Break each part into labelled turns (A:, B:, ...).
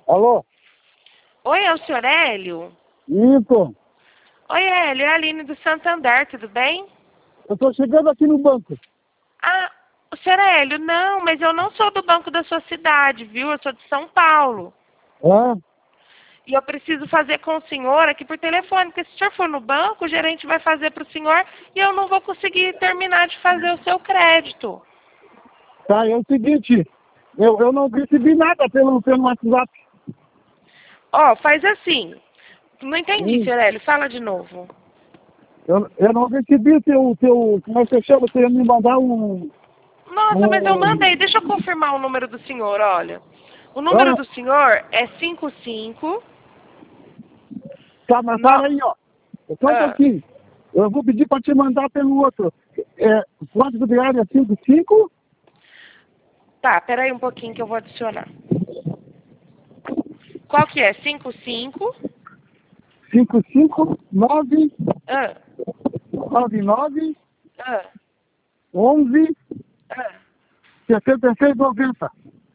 A: Alô?
B: Oi, é o senhor Hélio?
A: Isso.
B: Oi, Hélio, é a Aline do Santander, tudo bem?
A: Eu tô chegando aqui no banco.
B: Ah, o senhor Hélio, não, mas eu não sou do banco da sua cidade, viu? Eu sou de São Paulo.
A: Hã?
B: E eu preciso fazer com o senhor aqui por telefone, porque se o senhor for no banco, o gerente vai fazer para o senhor e eu não vou conseguir terminar de fazer o seu crédito.
A: Tá, é o seguinte. Eu não recebi nada pelo WhatsApp.
B: Ó, faz assim. Não entendi,
A: Hum.
B: senhor Hélio, fala de novo.
A: Eu não recebi o teu... Como é que você chama? Você ia me mandar um...
B: Nossa, mas eu
A: um...
B: mandei. Deixa eu confirmar o número do senhor, olha. O número
A: Hã?
B: do senhor é 55...
A: Tá, mas
B: No...
A: para aí, ó. Só um
B: Ah,
A: pouquinho. Eu vou pedir para te mandar pelo outro. Código de área 55
B: tá, peraí um pouquinho que eu vou adicionar. Qual que é? 55...
A: 55 9
B: Ah,
A: 99
B: ah,
A: 11
B: ah.
A: 76 90.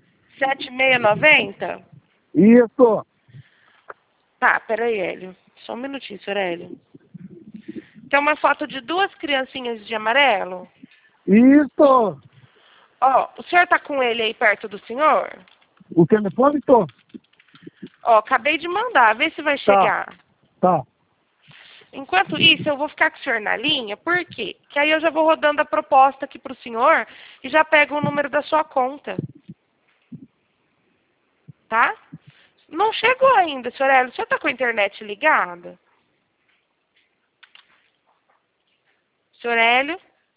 B: 7690?
A: Isso.
B: Tá, peraí, Hélio. Só um minutinho, senhor Hélio. Tem uma foto de duas criancinhas de amarelo.
A: Isso.
B: Ó, o senhor tá com ele aí perto do senhor?
A: O telefone tô.
B: Ó, acabei de mandar, vê se vai
A: Tá,
B: chegar.
A: tá.
B: Enquanto isso, eu vou ficar com o senhor na linha, por quê? Que aí eu já vou rodando a proposta aqui pro senhor e já pego o número da sua conta. Tá? Não chegou ainda, senhor Hélio. O senhor tá com a internet ligada? Senhor Hélio?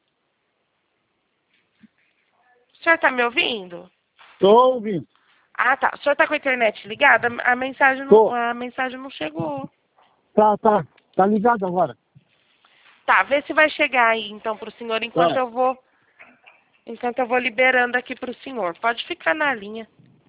B: O senhor tá me ouvindo?
A: Tô ouvindo.
B: Ah, tá. O senhor tá com a internet ligada?
A: Tô.
B: A mensagem não chegou.
A: Tá, tá. Tá ligado agora.
B: Tá, vê se vai chegar aí, então, pro senhor,
A: É.
B: enquanto eu vou liberando aqui pro senhor. Pode ficar na linha.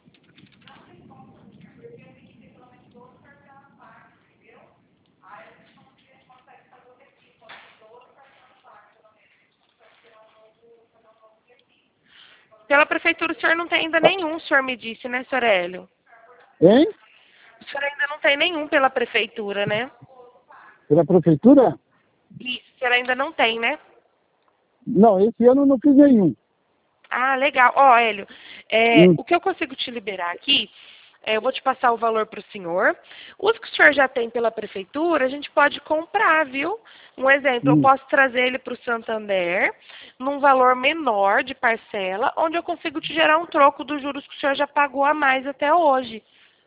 B: Pela prefeitura, o senhor não tem ainda nenhum, o senhor me disse, né, senhor Hélio?
A: Hein?
B: O senhor ainda não tem nenhum pela prefeitura, né?
A: Pela prefeitura?
B: Isso, o senhor ainda não tem, né?
A: Não, esse ano eu não fiz nenhum.
B: Ah, legal. Ó, Hélio,
A: Hum,
B: o que eu consigo te liberar aqui, eu vou te passar o valor para o senhor. Os que o senhor já tem pela prefeitura, a gente pode comprar, viu? Um exemplo, eu
A: hum.
B: posso trazer ele para o Santander, num valor menor de parcela, onde eu consigo te gerar um troco dos juros que o senhor já pagou a mais até hoje.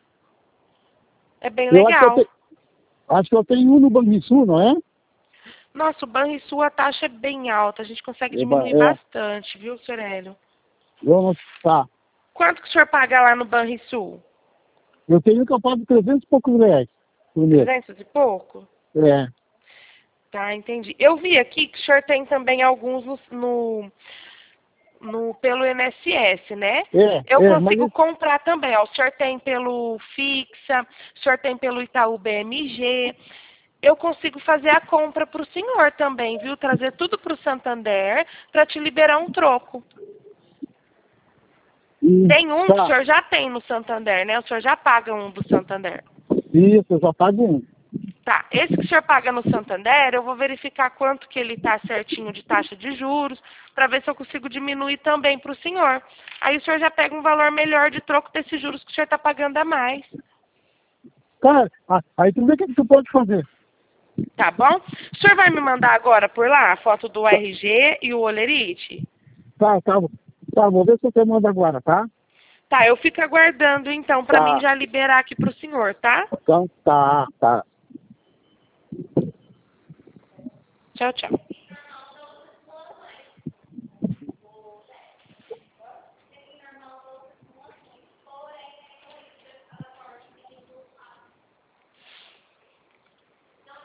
B: É bem
A: Eu
B: legal.
A: acho que eu tenho um no Banrisul, não é?
B: Nossa, o Banrisul, a taxa é bem alta, a gente consegue diminuir
A: É.
B: bastante, viu, senhor Hélio?
A: Eu não... Tá.
B: Quanto que o senhor paga lá no Banrisul?
A: Eu tenho que eu pago 300 e poucos reais por mês.
B: 300 e pouco?
A: É.
B: Tá, entendi. Eu vi aqui que o senhor tem também alguns pelo INSS, né? Eu
A: Mas
B: consigo comprar também, ó. O senhor tem pelo Fixa, o senhor tem pelo Itaú BMG. Eu consigo fazer a compra para o senhor também, viu? Trazer tudo para o Santander para te liberar um troco. Tem um que o
A: tá.
B: senhor já tem no Santander, né? O senhor já paga um do Santander.
A: Isso, eu só pago um.
B: Tá, esse que o senhor paga no Santander, eu vou verificar quanto que ele está certinho de taxa de juros, para ver se eu consigo diminuir também para o senhor. Aí o senhor já pega um valor melhor de troco desses juros que o senhor está pagando a mais.
A: Cara, aí tu vê o que tu pode fazer.
B: Tá bom? O senhor vai me mandar agora por lá a foto do RG e o Olerite?
A: Tá, tá. Tá, vou ver se eu te mando agora, tá?
B: Tá, eu fico aguardando então para mim
A: Tá.
B: já liberar aqui para o senhor, tá?
A: Então, tá, tá.
B: Tchau, tchau.